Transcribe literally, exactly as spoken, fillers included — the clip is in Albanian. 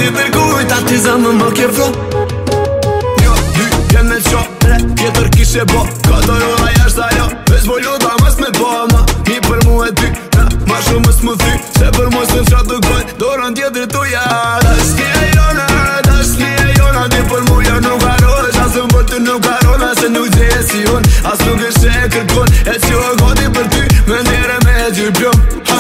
ti përkujt ati zemë më ke fro. Një, dy, keme qo, tre, tjetër kishe bo. Ka të rola jashtë ajo, veç vojlo da mës me bo.